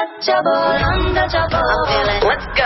Let's go.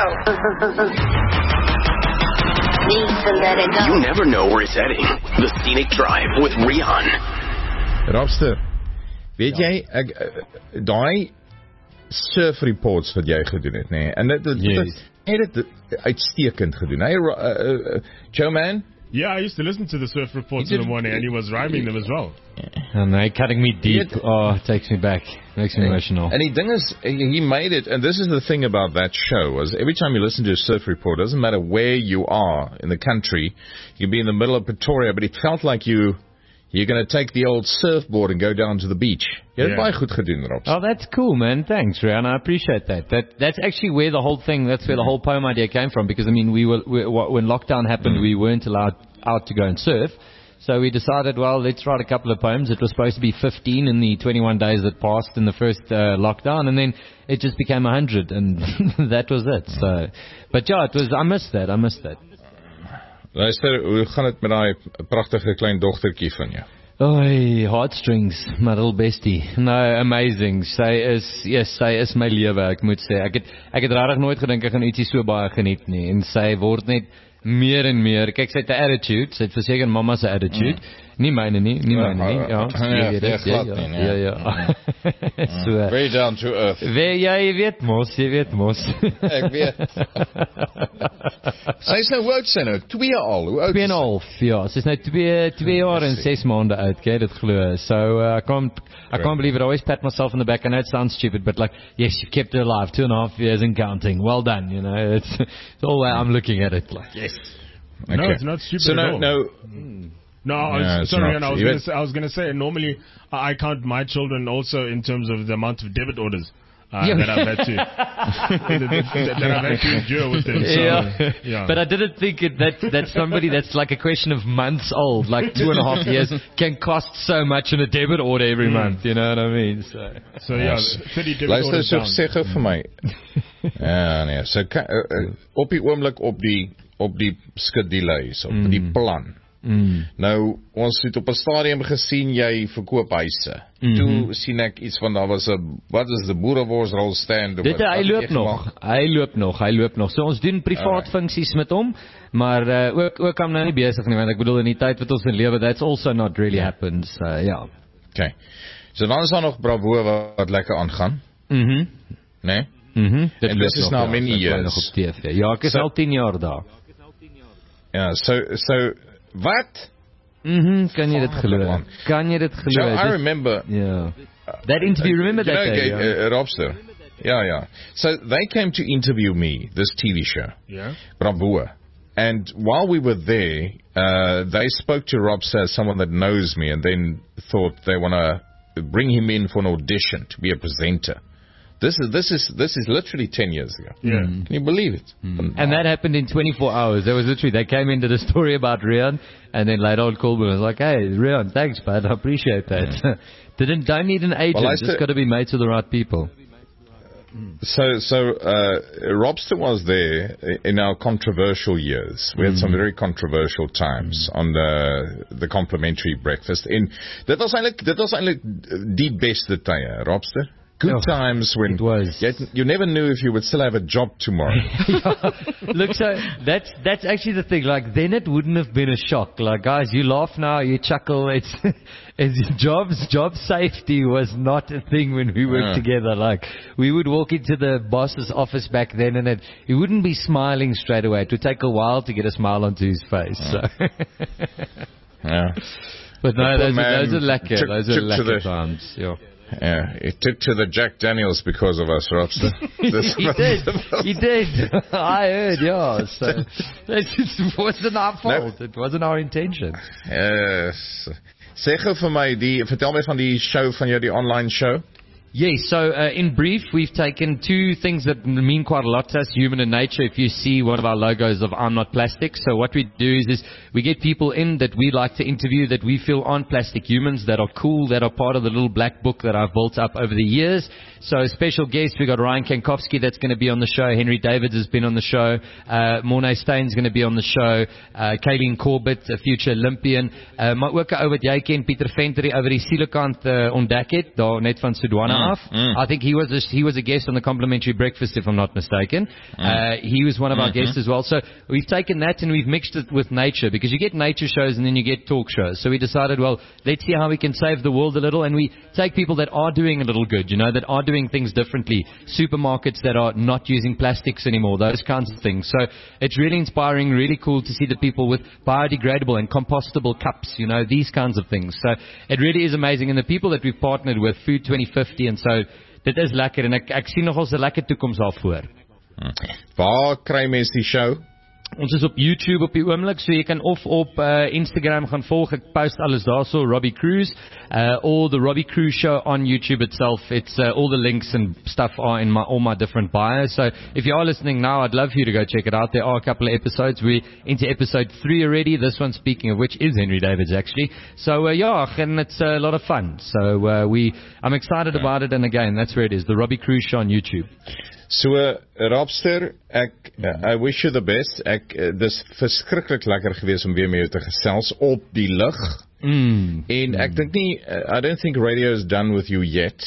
You never know where it's heading. The Scenic Drive with Rian. Robster, weet jy, daai surf reports wat jy gedoen het, nee, en dit het uitstekend gedoen. Hey, Joe man? Yeah, I used to listen to the surf reports in the morning, and he was rhyming them as well. And they cutting me deep. It takes me back. Makes me emotional. And the thing is, he made it, and this is the thing about that show, was every time you listen to a surf report, it doesn't matter where you are in the country, you can be in the middle of Pretoria, but it felt like you're going to take the old surfboard and go down to the beach. Jy het baie goed gedoen, Rob. Oh, that's cool, man. Thanks, Rian. I appreciate that. That's actually where the whole thing, that's where the whole poem idea came from, because, I mean, when lockdown happened, we weren't allowed out to go and surf. So we decided, well, let's write a couple of poems. It was supposed to be 15 in the 21 days that passed in the first lockdown, and then it just became 100, and that was it. So, but yeah, I missed that. Luister, hoe gaan het met daai pragtige klein dogtertjie van jou? Oei, heartstrings, my little bestie. No, amazing. Sy is my lewe, ek moet sê. Ek het regtig nooit gedink ek gaan ietsie so baie geniet nie, en sy word net meer en meer. Kyk, sy het 'n attitude, sy het verseker mamma se attitude. Nie myne nie. Ja. So, very down to earth. Jy weet mos. Ek weet. Sy is nou hoe oud sy nou? 2 al. Hoe oud? 2,5. Ja, sy is nou 2 jaar en 6 maande oud. Kyk, dit glo. So I can't believe it. I always pat myself on the back. I know it sounds stupid, but like, yes, you kept her alive 2.5 years and counting. Well done. You know, it's all way I'm looking at it. Like, yes. Okay. No, it's not stupid at all. No, I was going to say, normally I count my children also in terms of the amount of debit orders that I've had to endure with them. So, yeah. But I didn't think that somebody that's like a question of months old, like 2.5 years, can cost so much in a debit order every month. You know what I mean? So yeah, 30 debit orders down. Luister, sê gou vir my. Ja, nee. So op die oomblik op die skedule is, op die plan. Nou, ons het op 'n stadium gesien jy verkoop huise. Toe sien ek iets van daar was 'n wat is die boereworsrol stand. Hy loop nog. So ons doen privaat funksies met hom, maar ook hom nou nie besig nie, want ek bedoel in die tyd wat ons in lewe, that's also not really happened. So ja. Okay. So dan is daar nog Bravo wat lekker aangaan. Nee? En this is now many years. Ja, ek is al 10 jaar daar. Ja, so wat? Kan jy dit glo? So I remember that interview, remember that day? Robster. Yeah. So they came to interview me, this TV show. Yeah. Bravo. And while we were there, they spoke to Robster as someone that knows me, and then thought they want to bring him in for an audition to be a presenter. This is literally 10 years ago. Yeah. Can you believe it? And that happened in 24 hours. That was literally, they came into the story about Rian, and then later on Colburn was like, hey, Rian, thanks, bud, I appreciate that. Don't need an agent, just got to be made to the right people. So Robster was there in our controversial years. We had some very controversial times on the complimentary breakfast. En dit was eintlik die beste tye, Robster. Good times when you never knew if you would still have a job tomorrow. Look, so that's actually the thing. Like, then it wouldn't have been a shock. Like, guys, you laugh now, you chuckle. It's job safety was not a thing when we worked together. Like, we would walk into the boss's office back then, and he wouldn't be smiling straight away. It would take a while to get a smile onto his face. So. But no, those are lekker times. Yeah. Yeah, it took to the Jack Daniels because of us, Robster. He did. I heard, yeah. So it wasn't our fault. It wasn't our intention. Yes. Sê gou vir my, vertel my van die show van jou, die online show. Yes, so in brief, we've taken two things that mean quite a lot to us, human and nature. If you see one of our logos of I'm Not Plastic. So what we do is we get people in that we like to interview that we feel aren't plastic humans, that are cool, that are part of the little black book that I've built up over the years. So special guests, we got Ryan Kankowski that's going to be on the show. Henry Davids has been on the show. Mornay Stein's going to be on the show. Kaylin Corbett, a future Olympian. Maar ook ou wat jy ken, Pieter Venter, oor die sielekant ontdek het, daar net van Sudwana. life. I think he was a guest on the complimentary breakfast, if I'm not mistaken. He was one of our guests as well. So we've taken that and we've mixed it with nature, because you get nature shows and then you get talk shows. So we decided, well, let's see how we can save the world a little, and we take people that are doing a little good, that are doing things differently. Supermarkets that are not using plastics anymore, those kinds of things. So it's really inspiring, really cool to see the people with biodegradable and compostable cups, these kinds of things. So it really is amazing. And the people that we've partnered with, Food 2050, and so dit is lekker, en ek sien nogals 'n lekker toekoms daarvoor. Waar kry mense die show? Ons is op YouTube op die oomblik, so jy kan of op Instagram gaan volg. Ek post alles daarso, Robbie Cruz, or the Robbie Cruz show on YouTube itself. It's all the links and stuff are in all my different bios. So if you are listening now, I'd love for you to go check it out. There are a couple of episodes. We're into episode 3 already. This one, speaking of which, is Henry Davids actually. So and it's a lot of fun. So I'm excited about it, and again, that's where it is, the Robbie Cruz show on YouTube. So, Robster, I wish you the best. Dis verskriklik lekker gewees om weer met jou te gesels op die lug. En ek dink nie, I don't think radio is done with you yet.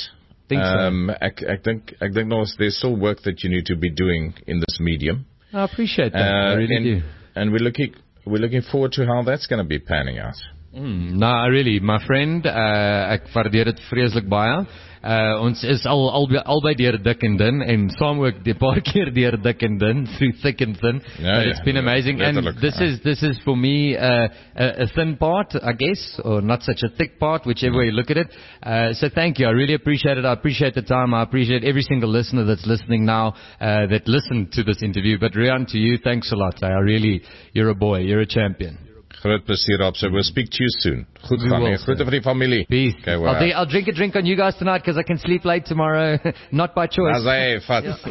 Ek dink nog there's still work that you need to be doing in this medium. I appreciate that. I really do. And we're looking forward to how that's going to be panning out. No, really, my friend, ek waardeer dit vreeslik baie. Ons is albei deur dik en dun, en saam ook 'n paar keer deur dik en dun, through thick and thin. But it's been amazing, and this is for me a thin part, I guess, or not such a thick part, whichever way you look at it. So thank you, I really appreciate it. I appreciate the time. I appreciate every single listener that's listening now, that listened to this interview. But Riaan, to you, thanks a lot. You're a boy, you're a champion. Groot plesier, Rob. So we'll speak to you soon. Goed gaan, groete vir die familie. Peace. Okay, well, I'll drink a drink on you guys tonight, because I can sleep late tomorrow. Not by choice. Let's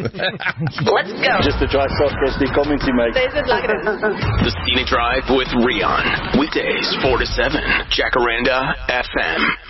go. Just to try soft crispy community, mate. The Scenic Drive with Riaan. Weekdays 4 to 7. Jacaranda FM.